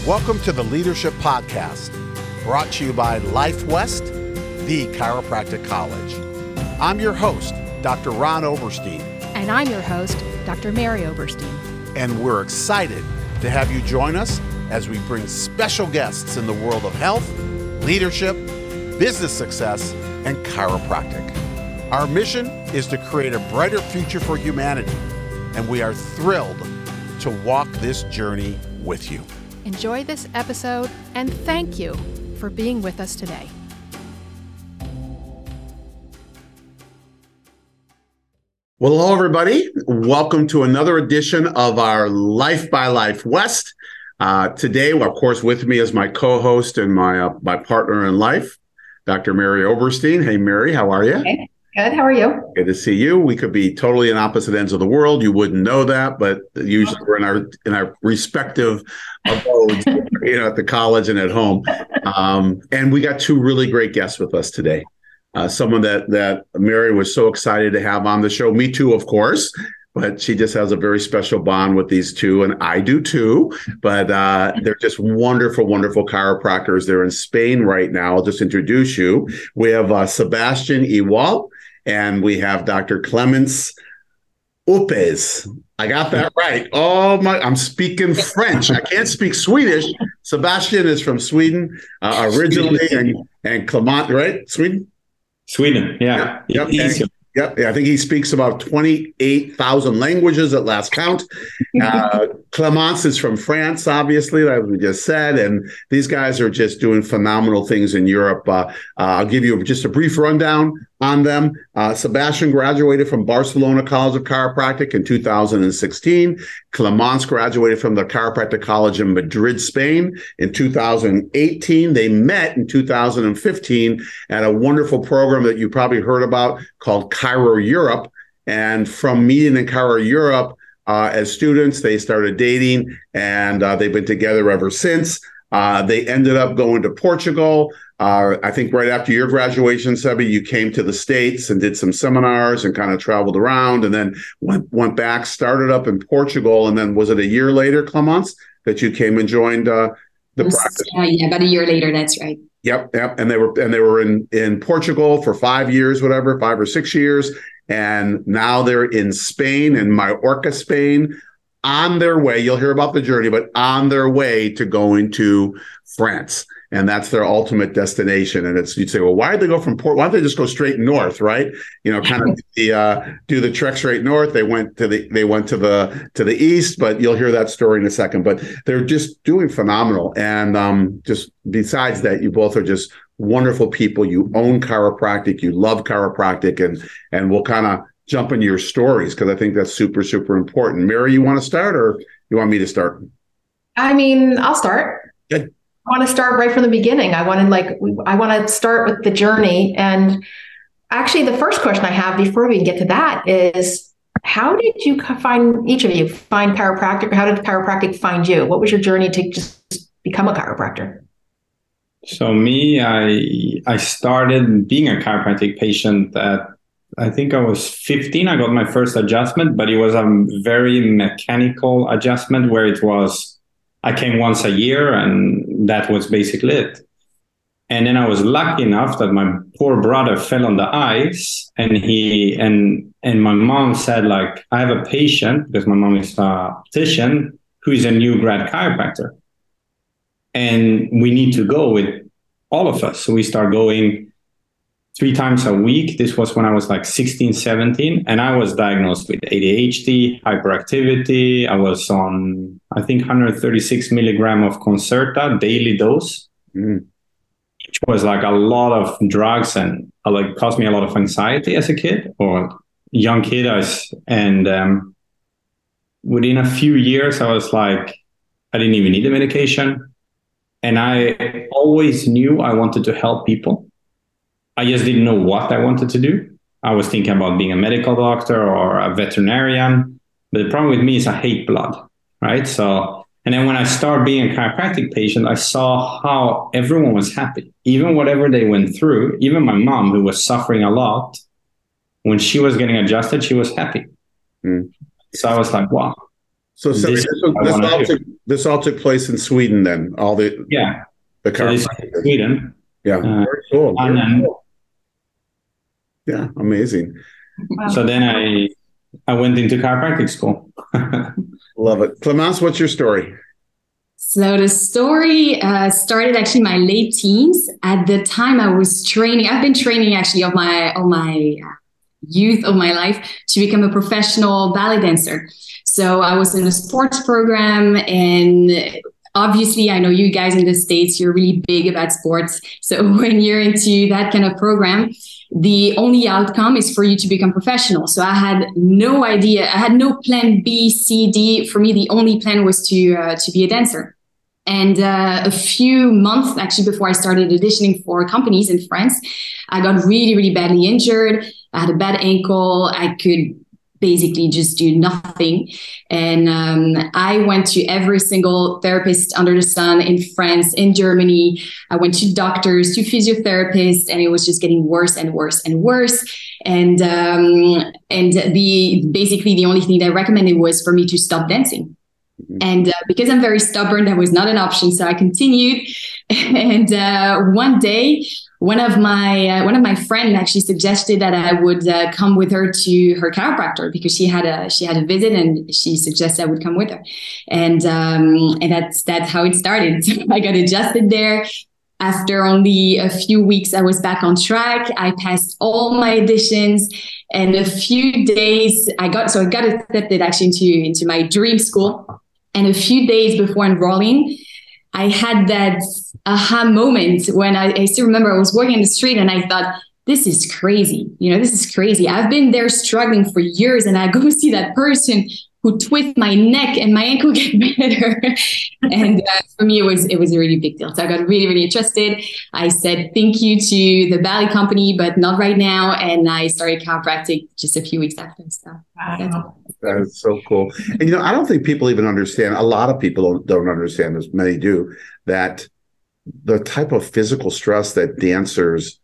Welcome to the Leadership Podcast, brought to you by Life West, the chiropractic college. I'm your host, Dr. Ron Oberstein. And I'm your host, Dr. Mary Oberstein. And we're excited to have you join us as we bring special guests in the world of health, leadership, business success, and chiropractic. Our mission is to create a brighter future for humanity, and we are thrilled to walk this journey with you. Enjoy this episode, and thank you for being with us today. Well, hello, everybody. Welcome to another edition of our Life by Life West. Today, of course, with me is my co-host and my partner in life, Dr. Mary Oberstein. Hey, Mary, how are you? Hey, good. How are you? Good to see you. We could be totally in opposite ends of the world. You wouldn't know that, but usually we're in our respective abodes, at the college and at home. And we got two really great guests with us today. Someone that Mary was so excited to have on the show. Me too, of course. But she just has a very special bond with these two, and I do too. But they're just wonderful, wonderful chiropractors. They're in Spain right now. I'll just introduce you. We have Sebastian Igual, and we have Dr. Clemens Upes. I got that right. Oh my! I'm speaking French. I can't speak Swedish. Sebastian is from Sweden originally, and Clement, right? Sweden, yeah. Yep. Yep. I think he speaks about 28,000 languages at last count. Clemence is from France, obviously, like we just said. And these guys are just doing phenomenal things in Europe. I'll give you just a brief rundown on them. Sebastian graduated from Barcelona College of Chiropractic in 2016. Clemence graduated from the Chiropractic College in Madrid, Spain in 2018. They met in 2015 at a wonderful program that you probably heard about called Chiro Europe. And from meeting in Chiro Europe as students, they started dating, and they've been together ever since. They ended up going to Portugal. I think right after your graduation, Sebi, you came to the States and did some seminars and kind of traveled around, and then went back, started up in Portugal. And then was it a year later, Clemence, that you came and joined the practice? Yeah, about a year later. That's right. Yep. And they were in Portugal for 5 years, 5 or 6 years. And now they're in Spain, in Mallorca, Spain, on their way. You'll hear about the journey, but on their way to going to France. And that's their ultimate destination. And you'd say, well, why did they go from Port? Why don't they just go straight north, right? Kind of do the trek straight north. They went to the east, but you'll hear that story in a second. But they're just doing phenomenal. And just besides that, you both are just wonderful people. You own chiropractic, you love chiropractic, and we'll kind of jump into your stories because I think that's super, super important. Mary, you want to start, or you want me to start? I mean, I'll start. Good. I want to start right from the beginning. I want to start with the journey. And actually, the first question I have before we get to that is, how did you find chiropractic, or how did chiropractic find you? What was your journey to just become a chiropractor? So me, I started being a chiropractic patient at, I think I was 15. I got my first adjustment, but it was a very mechanical adjustment where I came once a year, and that was basically it. And then I was lucky enough that my poor brother fell on the ice, and my mom said, like, I have a patient, because my mom is a physician, who is a new grad chiropractor. And we need to go with all of us. So we start going 3 times a week. This was when I was like 16, 17. And I was diagnosed with ADHD, hyperactivity. I was on, I think, 136 milligram of Concerta daily dose, which was like a lot of drugs, and caused me a lot of anxiety as a kid, or young kid. And within a few years, I was like, I didn't even need the medication. And I always knew I wanted to help people. I just didn't know what I wanted to do. I was thinking about being a medical doctor or a veterinarian. But the problem with me is I hate blood, right? So, and then when I started being a chiropractic patient, I saw how everyone was happy. Even whatever they went through, even my mom, who was suffering a lot, when she was getting adjusted, she was happy. So I was like, wow, So this all took place in Sweden then, all the so this is Sweden. Yeah, very cool. And then, yeah, amazing. Wow. So then I went into chiropractic school. Love it. Clemence, what's your story? So the story started actually in my late teens. At the time I was training, I've been training actually all my youth of my life to become a professional ballet dancer. So I was in a sports program, and obviously I know you guys in the States, you're really big about sports. So when you're into that kind of program, the only outcome is for you to become professional. So I had no idea. I had no plan B, C, D. For me, the only plan was to be a dancer. And a few months actually before I started auditioning for companies in France, I got really, really badly injured. I had a bad ankle. I could basically just do nothing. And I went to every single therapist under the sun in France, in Germany. I went to doctors, to physiotherapists, and it was just getting worse and worse and worse. And basically the only thing they recommended was for me to stop dancing. And because I'm very stubborn, that was not an option. So I continued. And one day, one of my friends actually suggested that I would come with her to her chiropractor because she had a visit, and she suggested I would come with her. And that's how it started. So I got adjusted there. After only a few weeks, I was back on track. I passed all my auditions, and a few days I got accepted actually into my dream school. And a few days before enrolling, I had that aha moment when I still remember I was walking in the street and I thought, this is crazy. This is crazy. I've been there struggling for years, and I go see that person who twists my neck and my ankle get better. And for me, it was a really big deal. So I got really, really interested. I said thank you to the ballet company, but not right now. And I started chiropractic just a few weeks after. So that is so cool. And I don't think people even understand. A lot of people don't understand, as many do, that the type of physical stress that dancers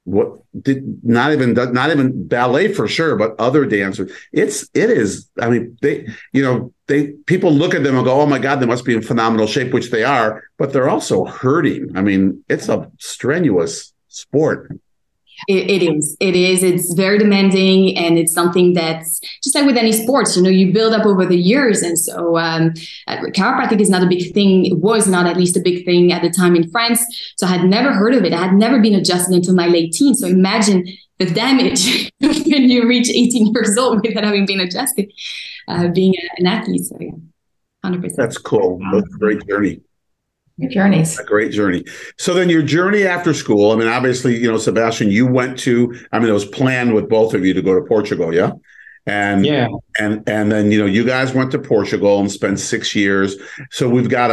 not even ballet for sure, but other dancers, it is. I mean, people look at them and go, oh my God, they must be in phenomenal shape, which they are, but they're also hurting. I mean, it's a strenuous sport. It is. It's very demanding, and it's something that's just like with any sports, you build up over the years. And so chiropractic is not a big thing. It was not at least a big thing at the time in France. So I had never heard of it. I had never been adjusted until my late teens. So imagine the damage when you reach 18 years old without having been adjusted, being an athlete. So yeah, 100%. That's cool. That's a great journey. Good journeys. A great journey. So then your journey after school, I mean, obviously, Sebastian, you went to, it was planned with both of you to go to Portugal, yeah? And then, you guys went to Portugal and spent 6 years. So we've got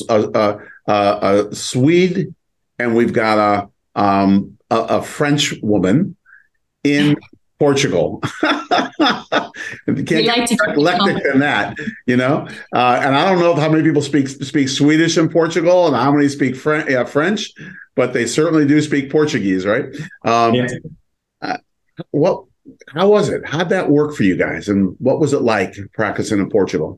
a Swede, and we've got a French woman in Portugal. You can't get eclectic than that, And I don't know how many people speak Swedish in Portugal and how many speak French, but they certainly do speak Portuguese, right? How was it? How'd that work for you guys? And what was it like practicing in Portugal?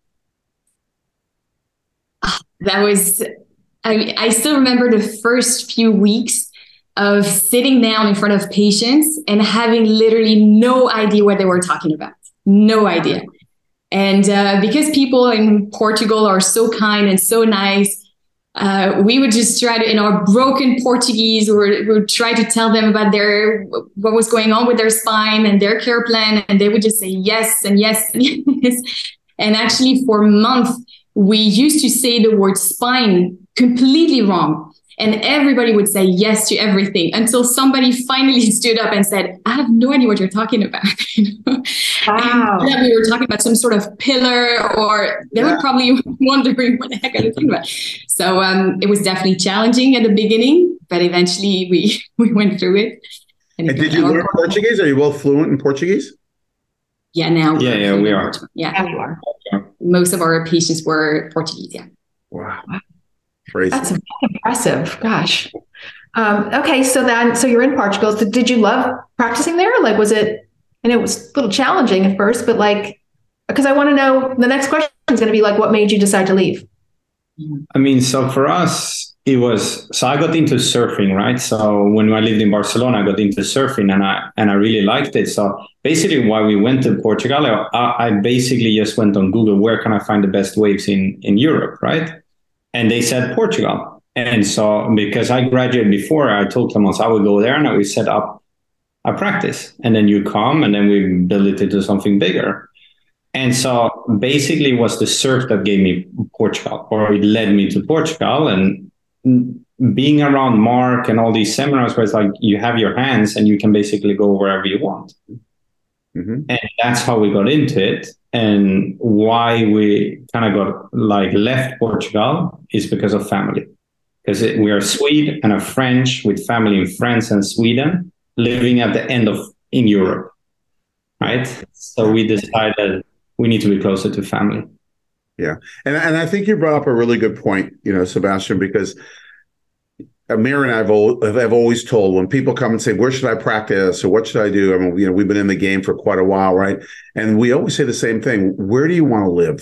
That was, I still remember the first few weeks of sitting down in front of patients and having literally no idea what they were talking about. No idea. And because people in Portugal are so kind and so nice, we would just try to, in our broken Portuguese, we would try to tell them about what was going on with their spine and their care plan. And they would just say yes and yes and yes. And actually for months, we used to say the word spine completely wrong. And everybody would say yes to everything until somebody finally stood up and said, I have no idea what you're talking about. Wow. And we were talking about some sort of pillar, or they were probably wondering what the heck are you talking about. So it was definitely challenging at the beginning, but eventually we went through it. And did you learn Portuguese? Are you both fluent in Portuguese? Yeah, now. Yeah, we are. Yeah, we are. Most of our patients were Portuguese, yeah. Wow. Crazy. That's impressive. Gosh. Okay. So you're in Portugal. So did you love practicing there? Like, was it, and it was a little challenging at first, but like, Because I want to know, the next question is going to be like, what made you decide to leave? I mean, so for us, I got into surfing, right? So when I lived in Barcelona, I got into surfing and I really liked it. So basically why we went to Portugal, I basically just went on Google, where can I find the best waves in Europe, right? And they said Portugal. And so because I graduated before, I told Clemence I would go there and we set up a practice. And then you come and then we build it into something bigger. And so basically it was the surf that gave me Portugal, or it led me to Portugal. And being around Mark and all these seminars where it's like you have your hands and you can basically go wherever you want. Mm-hmm. And that's how we got into it. And why we kind of got like left Portugal is because of family. Because we are Swede and a French with family in France and Sweden living at the end in Europe, right? So we decided we need to be closer to family. Yeah. And I think you brought up a really good point, Sebastian, because Mary and I have always told, when people come and say, where should I practice or what should I do? I mean, we've been in the game for quite a while, right? And we always say the same thing. Where do you want to live?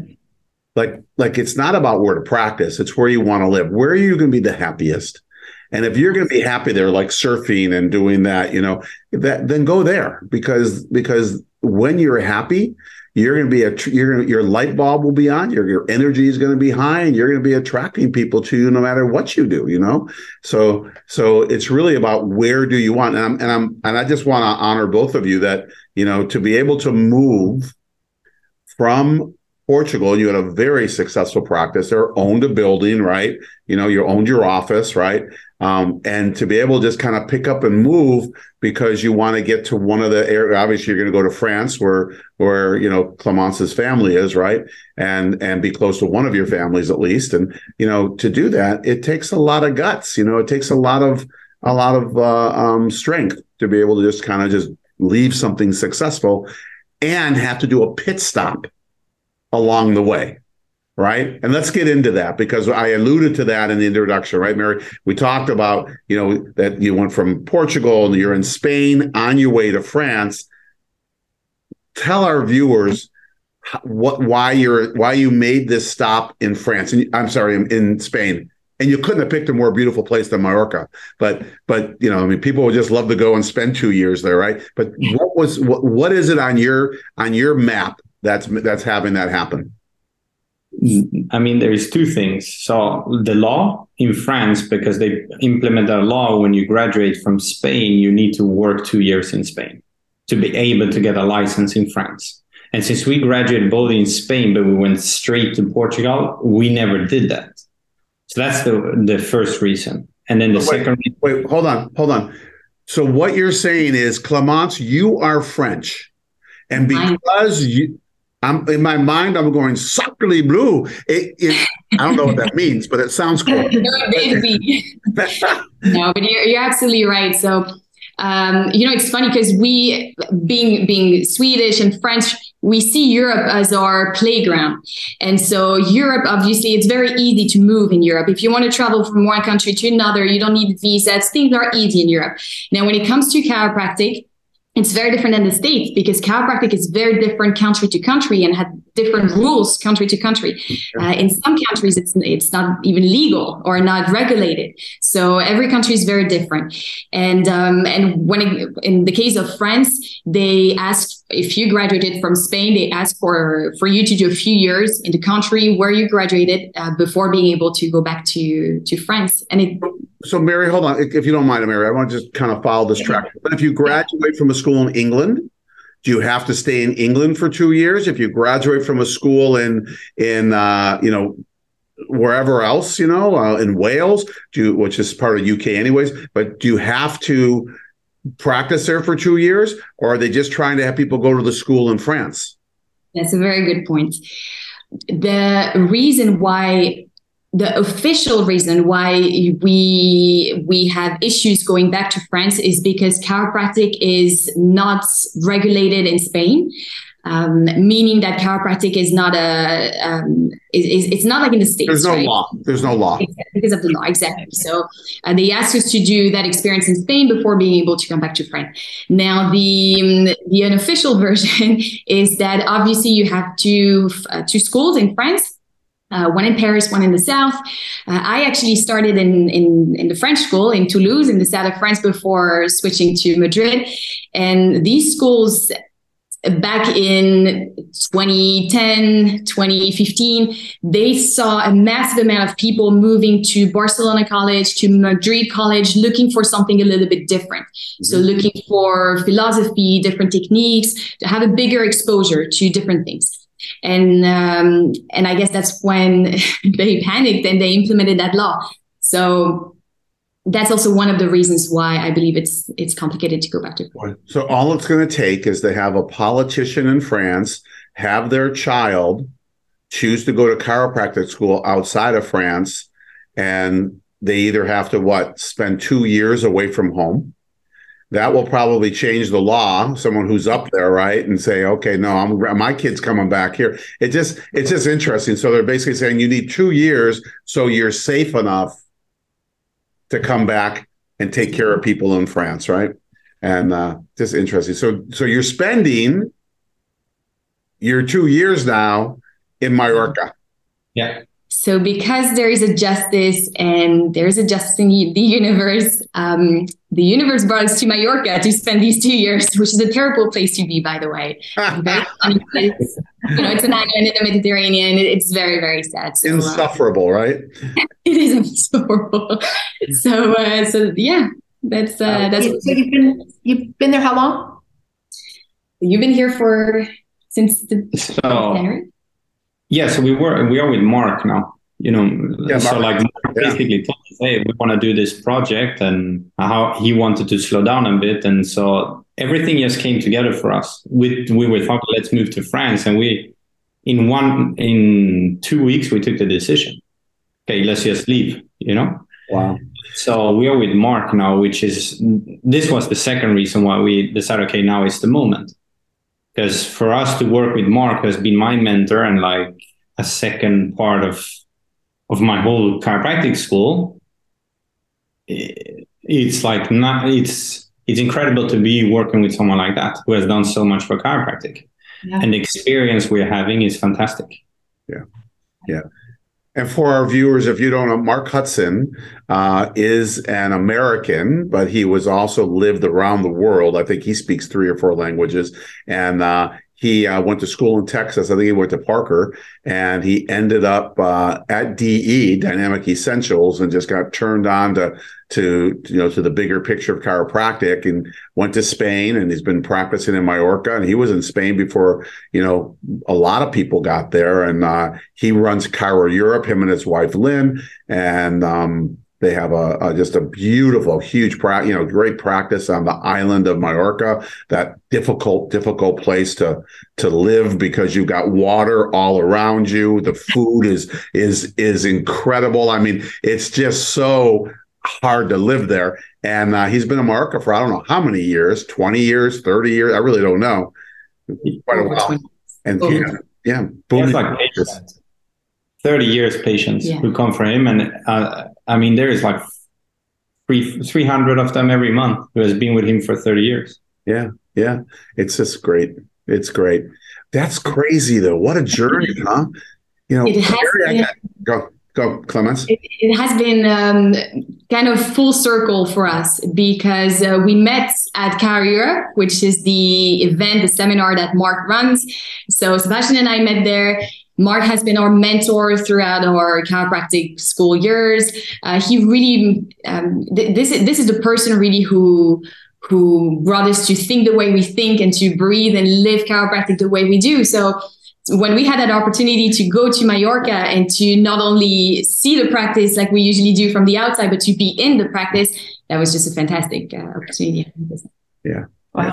Like it's not about where to practice. It's where you want to live. Where are you going to be the happiest? And if you're going to be happy there, like surfing and doing that, then go there, because when you're happy, you're going to be your light bulb will be on, your energy is going to be high, and you're going to be attracting people to you no matter what you do, So it's really about where do you want, and I just want to honor both of you that, to be able to move from Portugal, you had a very successful practice there, owned a building, right? You owned your office, right? And to be able to just kind of pick up and move because you want to get to one of the areas. Obviously, you're going to go to France where Clemence's family is, right? And be close to one of your families at least. And, to do that, it takes a lot of guts, it takes a lot of strength to be able to just kind of just leave something successful and have to do a pit stop along the way, right? And let's get into that, because I alluded to that in the introduction, right, Mary? We talked about, that you went from Portugal and you're in Spain on your way to France. Tell our viewers why you made this stop in France. I'm sorry, in Spain. And you couldn't have picked a more beautiful place than Mallorca. But people would just love to go and spend 2 years there, right? But what is it on your map that's having that happen? I mean, there's two things. So the law in France, because they implement a law, when you graduate from Spain, you need to work 2 years in Spain to be able to get a license in France. And since we graduated both in Spain, but we went straight to Portugal, we never did that. So that's the first reason. And then the second reason. Wait, hold on. So what you're saying is, Clemence, you are French. And because I'm in my mind, I'm going sacre bleu. I don't know what that means, but it sounds cool. No, but you're absolutely right. So, it's funny because we, being Swedish and French, we see Europe as our playground. And so Europe, obviously, it's very easy to move in Europe. If you want to travel from one country to another, you don't need visas. Things are easy in Europe. Now, when it comes to chiropractic, it's very different than the States, because chiropractic is very different country to country and had different rules country to country. In some countries, it's not even legal or not regulated. So every country is very different. And in the case of France, they ask, if you graduated from Spain, they ask for you to do a few years in the country where you graduated before being able to go back to France. So Mary, hold on, if you don't mind, Mary, I want to just kind of follow this track. But if you graduate from a school in England, do you have to stay in England for 2 years? If you graduate from a school in wherever else, in Wales, which is part of UK anyways, but do you have to practice there for 2 years, or are they just trying to have people go to the school in France? That's a very good point. The official reason why we have issues going back to France is because chiropractic is not regulated in Spain. meaning that chiropractic is not it's not like in the States. There's no right? law. There's no law. Because of the law, exactly. So they asked us to do that experience in Spain before being able to come back to France. Now, the unofficial version is that obviously you have two schools in France. One in Paris, one in the south. I actually started in the French school in Toulouse, in the south of France, before switching to Madrid. And these schools, back in 2010, 2015, they saw a massive amount of people moving to Barcelona College, to Madrid College, looking for something a little bit different. Mm-hmm. So looking for philosophy, different techniques, to have a bigger exposure to different things. And I guess that's when they panicked and they implemented that law. So that's also one of the reasons why I believe it's complicated to go back to. So all it's going to take is to have a politician in France have their child choose to go to chiropractic school outside of France, and they either have to spend 2 years away from home. That will probably change the law. Someone who's up there, right, and say, okay, no, my kid's coming back here. It's just interesting. So they're basically saying you need 2 years so you're safe enough to come back and take care of people in France, right? And just interesting. So you're spending your 2 years now in Mallorca. Yeah. So because there is a justice and there's a justice in the universe brought us to Mallorca to spend these 2 years, which is a terrible place to be, by the way. Very funny, it's an island in the Mediterranean. It's very, very sad. So, insufferable, right? It is insufferable. So yeah, that's. So you've been there how long? You've been here since January. Yeah, so we are with Mark now, so like Mark basically told us, hey, we want to do this project, and how he wanted to slow down a bit. And so everything just came together for us. We were talking, let's move to France. And in 2 weeks, we took the decision. Okay, let's just leave, Wow. So we are with Mark now, this was the second reason why we decided, okay, now is the moment. Because for us to work with Mark has been my mentor and like a second part of my whole chiropractic school. It's like it's incredible to be working with someone like that who has done so much for chiropractic. Yeah. And the experience we're having is fantastic. Yeah. Yeah. And for our viewers, if you don't know, Mark Hudson is an American, but he was also lived around the world. I think he speaks 3 or 4 languages. And he went to school in Texas. I think he went to Parker, and he ended up at DE, Dynamic Essentials, and just got turned on to the bigger picture of chiropractic, and went to Spain, and he's been practicing in Mallorca, and he was in Spain before, a lot of people got there. And he runs Chiro Europe, him and his wife, Lynn, and they have just a beautiful, huge, great practice on the island of Mallorca. That difficult place to live because you've got water all around you. The food is incredible. I mean, it's just so hard to live there. And he's been in Mallorca for I don't know how many years, 20 years, 30 years. I really don't know. Quite a while. And yeah, boom. Like 30 years patients who come from him. And there is like 300 of them every month who has been with him for 30 years. Yeah. Yeah. It's just great. It's great. That's crazy though. What a journey, huh? It has Go, Clemence. It has been kind of full circle for us because we met at Chiro Europe, which is the seminar that Mark runs. So Sebastian and I met there. Mark has been our mentor throughout our chiropractic school years. He really, this is the person really who brought us to think the way we think and to breathe and live chiropractic the way we do. So when we had that opportunity to go to Mallorca and to not only see the practice like we usually do from the outside, but to be in the practice, that was just a fantastic opportunity. Yeah. Wow.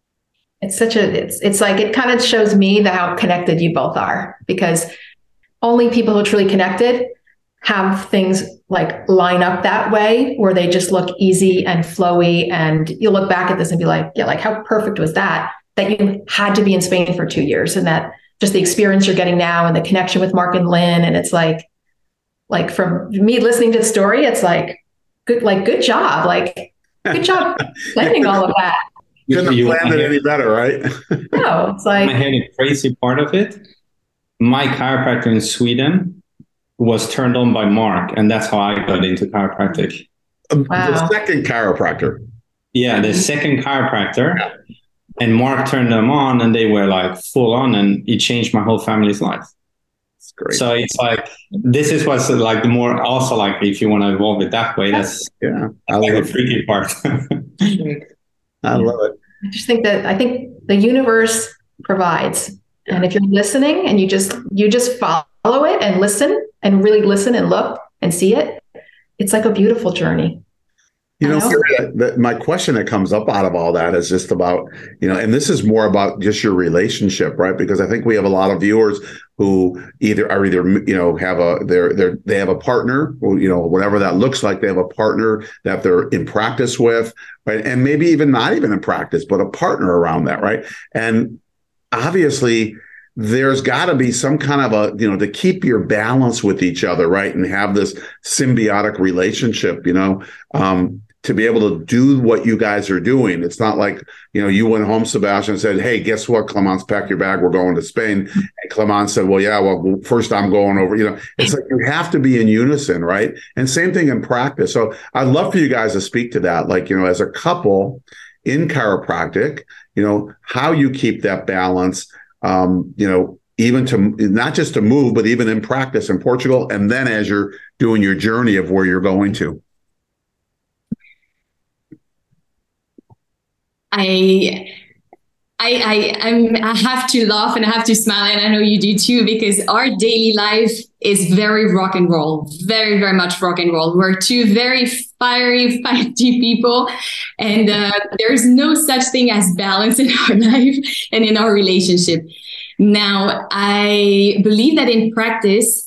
It's like, it kind of shows me how connected you both are, because only people who are truly connected have things like line up that way where they just look easy and flowy. And you look back at this and be like, yeah, like how perfect was that? that you had to be in Spain for 2 years, and that just the experience you're getting now and the connection with Mark and Lynn. And it's like from me listening to the story, it's like, good job. Like, good job planning all of that. Couldn't have planned it any better, right? No, it's like. I had a crazy part of it. My chiropractor in Sweden was turned on by Mark, and that's how I got into chiropractic. Wow. The second chiropractor. Yeah, the second chiropractor. Yeah. And Mark turned them on, and they were like full on, and it changed my whole family's life. That's great. So it's like, this is what's like the more also like, if you want to evolve it that way, that's like the freaky part. I love it. I just think the universe provides. And if you're listening and you just follow it and listen and really listen and look and see it, it's like a beautiful journey. My question that comes up out of all that is just about, and this is more about just your relationship, right? Because I think we have a lot of viewers who they have a partner, or, whatever that looks like. They have a partner that they're in practice with, right? And maybe even not even in practice, but a partner around that, right? And obviously, there's got to be some kind of to keep your balance with each other, right? And have this symbiotic relationship, to be able to do what you guys are doing. It's not like, you went home, Sebastian, and said, hey, guess what, Clemence, pack your bag, we're going to Spain. And Clemence said, well, first I'm going over, it's like you have to be in unison, right? And same thing in practice. So I'd love for you guys to speak to that, like, as a couple in chiropractic, how you keep that balance, even to not just to move, but even in practice in Portugal. And then as you're doing your journey of where you're going to. I have to laugh and I have to smile, and I know you do too, because our daily life is very rock and roll, very, very much rock and roll. We're two very fiery, feisty people, and there's no such thing as balance in our life and in our relationship. Now, I believe that in practice,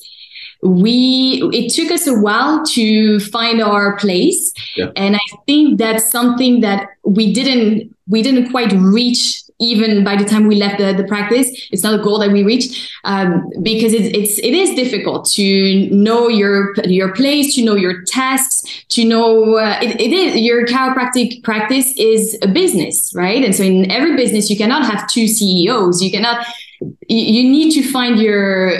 it took us a while to find our place. Yeah. And I think that's something that we didn't quite reach even by the time we left the practice. It's not a goal that we reached, because it is difficult to know your place, to know your tasks, to know it is your chiropractic practice is a business, right? And so in every business, you cannot have two CEOs. You need to find your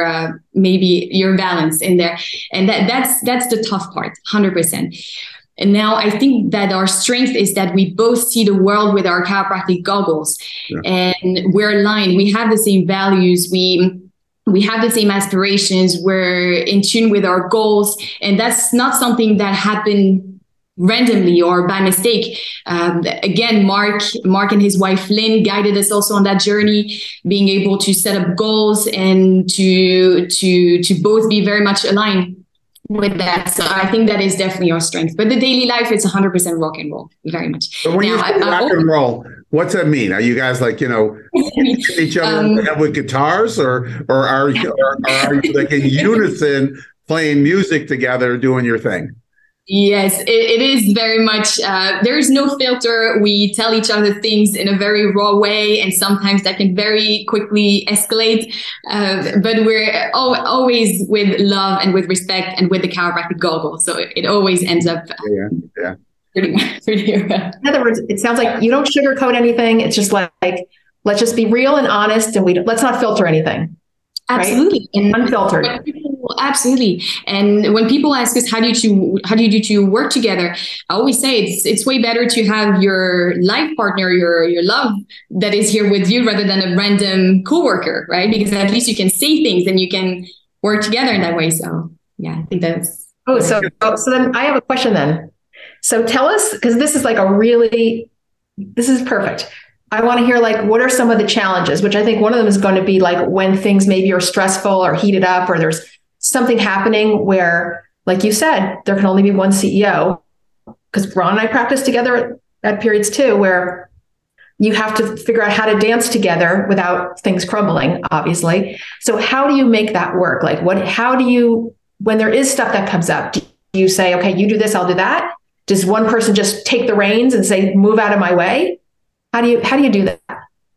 maybe your balance in there, and that's the tough part, 100%. And now I think that our strength is that we both see the world with our chiropractic goggles, and we're aligned. We have the same values. We have the same aspirations. We're in tune with our goals, and that's not something that happened randomly or by mistake. Again, Mark and his wife Lynn guided us also on that journey, being able to set up goals and to both be very much aligned with that. So I think that is definitely our strength. But the daily life, it's 100% rock and roll, very much. So when you say rock and roll, what's that mean? Are you guys like, each other with guitars, or are you like in unison playing music together, doing your thing? Yes, it is very much, there is no filter. We tell each other things in a very raw way, and sometimes that can very quickly escalate. But we're always with love and with respect and with the chiropractic goggle. So it always ends up pretty well. In other words, it sounds like you don't sugarcoat anything. It's just like let's just be real and honest, and let's not filter anything. Absolutely. Right? And unfiltered. Absolutely. And when people ask us, how do you two work together? I always say it's way better to have your life partner, your love that is here with you, rather than a random coworker, right? Because at least you can say things and you can work together in that way. So yeah, I think that's. So then I have a question then. So tell us, because this is this is perfect. I want to hear, what are some of the challenges, which I think one of them is going to be when things maybe are stressful or heated up, or there's something happening where, like you said, there can only be one CEO, because Ron and I practice together at periods too, where you have to figure out how to dance together without things crumbling, obviously. So how do you make that work? When there is stuff that comes up, do you say, okay, you do this, I'll do that? Does one person just take the reins and say, move out of my way? How do you do that?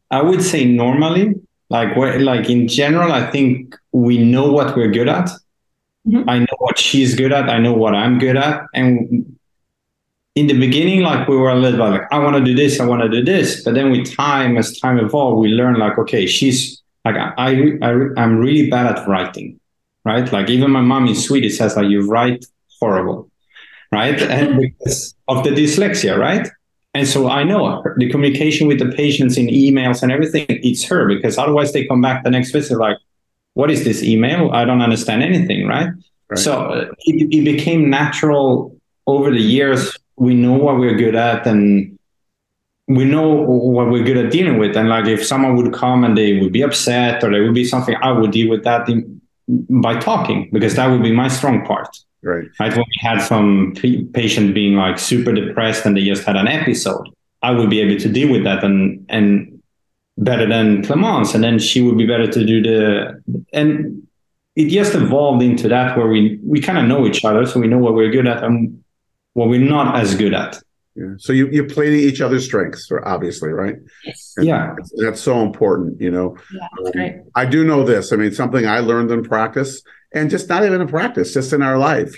I would say normally, like in general, I think we know what we're good at. Mhm. I know what she's good at. I know what I'm good at. And in the beginning, like we were a little bit like, I want to do this, I want to do this. But then with time, as time evolved, we learn like, okay, she's like, I'm really bad at writing, right? Like even my mom in Swedish says like, you write horrible, right? And because of the dyslexia, right? And so I know her, the communication with the patients in emails and everything, it's her, because otherwise they come back the next visit like, what is this email? I don't understand anything, right? Right. So it became natural over the years. We know what we're good at, and we know what we're good at dealing with. And like if someone would come and they would be upset or there would be something, I would deal with that by talking, because that would be my strong part. Right. When we had some patient being like super depressed and they just had an episode, I would be able to deal with that and better than Clemence, and then she would be better to do and it just evolved into that where we kind of know each other, so we know what we're good at and what we're not as good at. Yeah. So you play to each other's strengths, obviously, right? Yes. And yeah, that's so important. Yeah, that's great. I do know this. I mean, something I learned in practice, and just not even in practice, just in our life.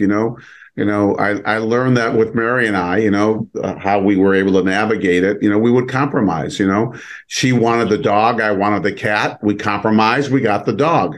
I learned that with Mary and I. How we were able to navigate it. We would compromise. She wanted the dog, I wanted the cat. We compromised. We got the dog.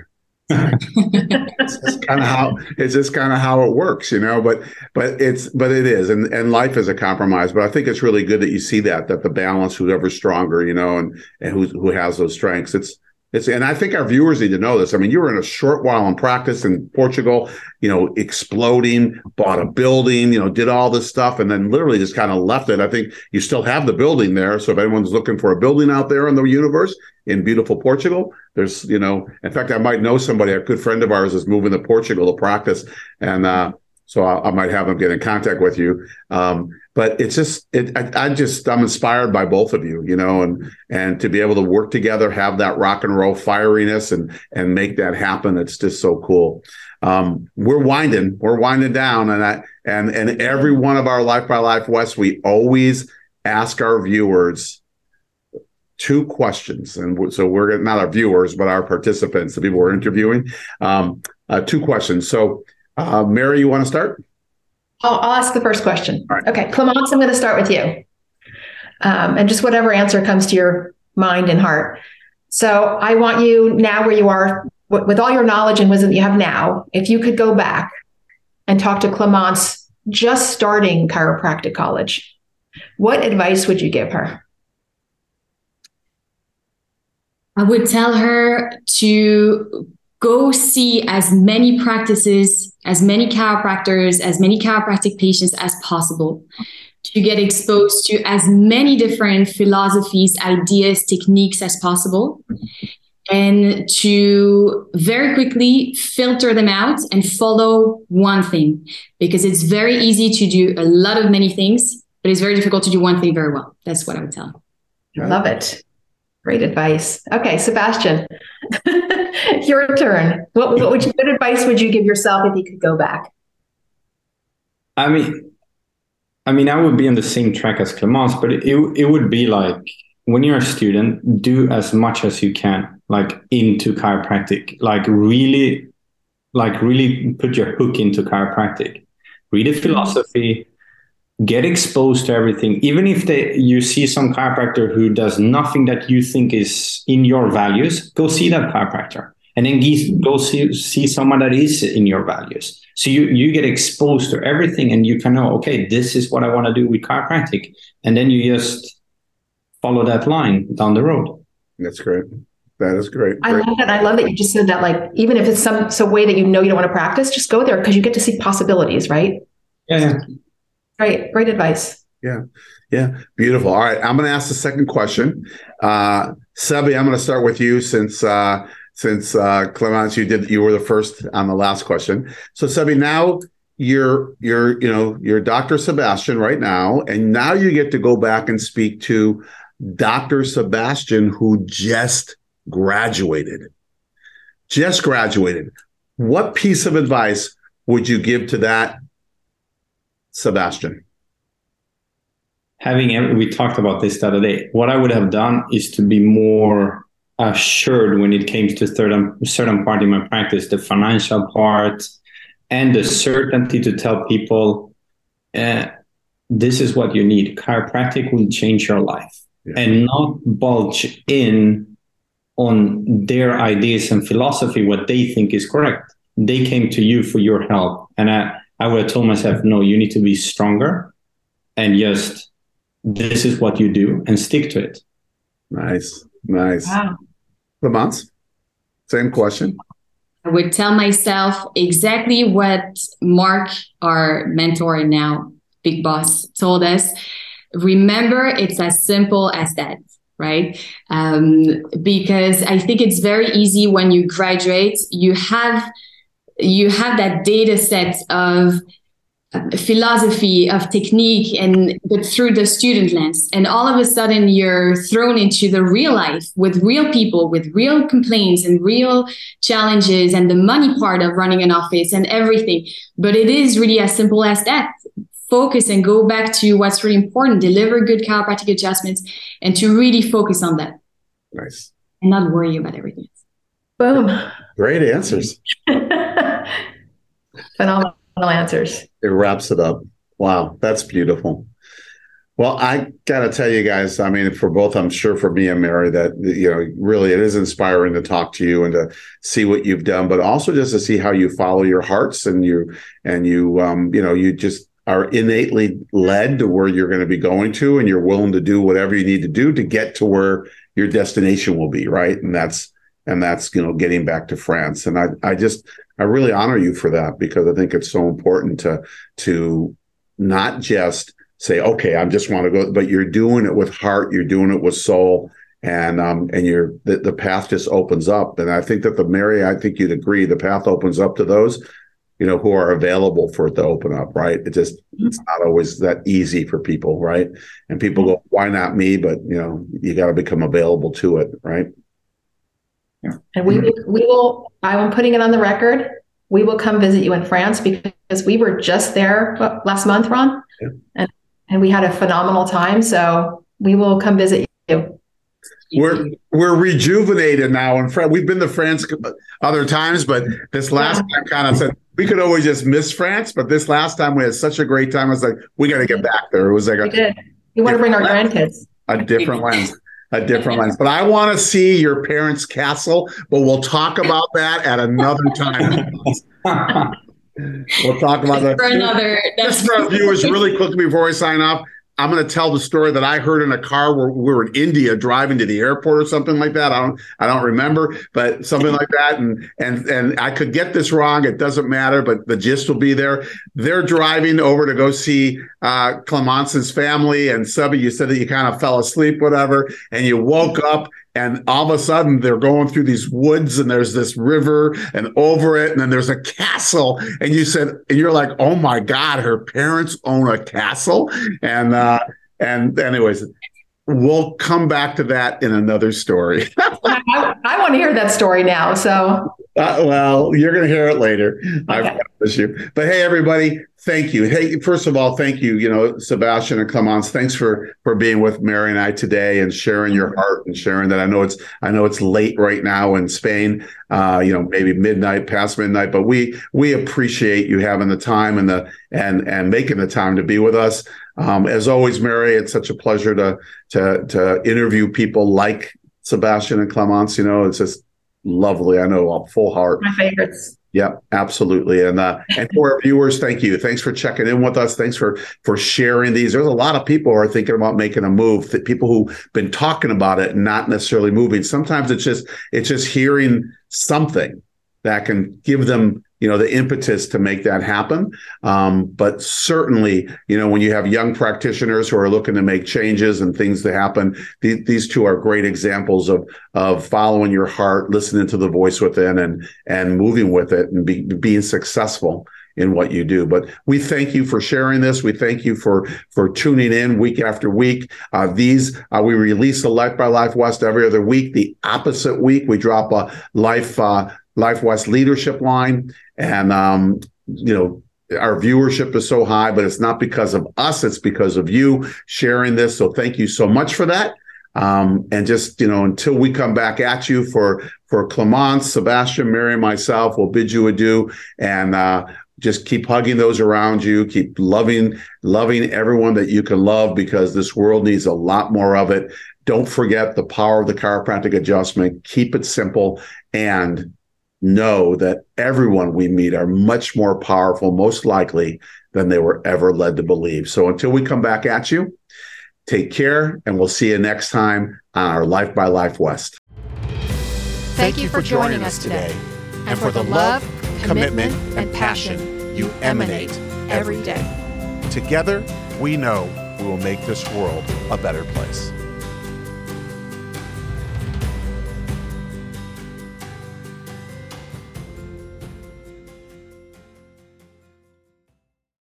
It's just kind of how it works, but it is, and life is a compromise. But I think it's really good that you see that the balance, whoever's stronger, and who has those strengths. And I think our viewers need to know this. I mean, you were in a short while in practice in Portugal, exploding, bought a building, did all this stuff, and then literally just kind of left it. I think you still have the building there. So if anyone's looking for a building out there in the universe in beautiful Portugal, there's, in fact, I might know somebody, a good friend of ours is moving to Portugal to practice. And so I might have them get in contact with you. But it's just, I'm inspired by both of you, and to be able to work together, have that rock and roll fieriness and make that happen. It's just so cool. We're winding down, and every one of our Life by Life West, we always ask our viewers 2 questions. And so we're not our viewers, but our participants, the people we're interviewing, 2 questions. So Mary, you want to start? I'll ask the first question. All right. Okay, Clemence, I'm going to start with you. And just whatever answer comes to your mind and heart. So I want you now where you are, with all your knowledge and wisdom that you have now, if you could go back and talk to Clemence just starting chiropractic college, what advice would you give her? I would tell her to go see as many practices, as many chiropractors, as many chiropractic patients as possible, to get exposed to as many different philosophies, ideas, techniques as possible, and to very quickly filter them out and follow one thing, because it's very easy to do a lot of many things, but it's very difficult to do one thing very well. That's what I would tell her. Love it. Great advice. Okay, Sebastian, your turn. What advice would you give yourself if you could go back? I mean, I would be on the same track as Clemence, but it would be like, when you're a student, do as much as you can, like into chiropractic, like really put your hook into chiropractic, read a philosophy, get exposed to everything. Even if you see some chiropractor who does nothing that you think is in your values, go see that chiropractor, and then go see someone that is in your values. So you get exposed to everything, and you can know, okay, this is what I want to do with chiropractic. And then you just follow that line down the road. That's great. That is great. I love that. I love that you just said that, like, even if it's some way that you don't want to practice, just go there, because you get to see possibilities, right? Yeah. Great advice. Yeah. Beautiful. All right. I'm going to ask the second question. Sebi, I'm going to start with you since Clemence, you were the first on the last question. So Sebi, now you're Dr. Sebastian right now, and now you get to go back and speak to Dr. Sebastian, who just graduated. What piece of advice would you give to that Sebastian? we talked about this the other day. What I would have done is to be more assured when it came to certain part in my practice, the financial part and the certainty to tell people, this is what you need. Chiropractic will change your life, and not bulge in on their ideas and philosophy, what they think is correct. They came to you for your help. And I would have told myself, no, you need to be stronger, and just, this is what you do, and stick to it. Nice. Wow. Clemence, same question. I would tell myself exactly what Mark, our mentor and now big boss, told us. Remember, it's as simple as that, right? Because I think it's very easy when you graduate, you have that data set of philosophy, of technique, but through the student lens. And all of a sudden you're thrown into the real life with real people, with real complaints and real challenges and the money part of running an office and everything. But it is really as simple as that. Focus and go back to what's really important, deliver good chiropractic adjustments, and to really focus on that. Nice. And not worry about everything. Boom. Great answers. Phenomenal answers. It wraps it up. Wow, that's beautiful. Well, I got to tell you guys, I mean, for both, I'm sure for me and Mary, that, really it is inspiring to talk to you and to see what you've done, but also just to see how you follow your hearts and you just are innately led to where you're going to be going to, and you're willing to do whatever you need to do to get to where your destination will be. Right. And that's, getting back to France. And I really honor you for that, because I think it's so important to not just say, okay, I just want to go, but you're doing it with heart, you're doing it with soul, and the path just opens up. And I think that Mary, I think you'd agree, the path opens up to those, who are available for it to open up, right? It's not always that easy for people, right? And people go, why not me? But, you got to become available to it, right? And we will, I'm putting it on the record, we will come visit you in France, because we were just there last month, Ron, and we had a phenomenal time. So we will come visit you. We're rejuvenated now in France. We've been to France other times, but this last time kind of said we could always just miss France. But this last time we had such a great time. I was like, we got to get back there. It was like we want to bring our grandkids. A different lens. But I want to see your parents' castle, but we'll talk about that at another time. We'll talk about that. Just for our viewers, really quickly before I sign off, I'm going to tell the story that I heard in a car where we were in India driving to the airport or something like that. I don't remember, but something like that. And I could get this wrong. It doesn't matter, but the gist will be there. They're driving over to go see Clemence's family. And Subby, you said that you kind of fell asleep, whatever, and you woke up. And all of a sudden, they're going through these woods, and there's this river, and over it, and then there's a castle. And you're like, "Oh my God, her parents own a castle." And anyways, we'll come back to that in another story. I want to hear that story now. So, well, you're going to hear it later. Okay. I promise you. But hey, everybody. Thank you. Hey, first of all, thank you, Sebastian and Clemence. Thanks for being with Mary and I today and sharing your heart and sharing that. I know it's late right now in Spain, maybe midnight, past midnight, but we appreciate you having the time and making the time to be with us. As always, Mary, it's such a pleasure to interview people like Sebastian and Clemence. It's just lovely. I know, a full heart. My favorites. Yeah, absolutely. And for our viewers, thank you. Thanks for checking in with us. Thanks for sharing these. There's a lot of people who are thinking about making a move, people who've been talking about it and not necessarily moving. Sometimes it's just hearing something that can give them, the impetus to make that happen. But certainly, when you have young practitioners who are looking to make changes and things to happen, these two are great examples of following your heart, listening to the voice within and moving with it and being successful in what you do. But we thank you for sharing this. We thank you for tuning in week after week. We release the Life by Life West every other week. The opposite week, we drop a Life West leadership line. And, our viewership is so high, but it's not because of us. It's because of you sharing this. So thank you so much for that. And just, until we come back at you for Clemence, Sebastian, Mary, myself, we'll bid you adieu, and just keep hugging those around you. Keep loving everyone that you can love, because this world needs a lot more of it. Don't forget the power of the chiropractic adjustment. Keep it simple, and know that everyone we meet are much more powerful, most likely, than they were ever led to believe. So until we come back at you, take care, and we'll see you next time on our Life by Life West. Thank you for joining us today, and for the love, commitment, and passion you emanate every day. Together, we know we will make this world a better place.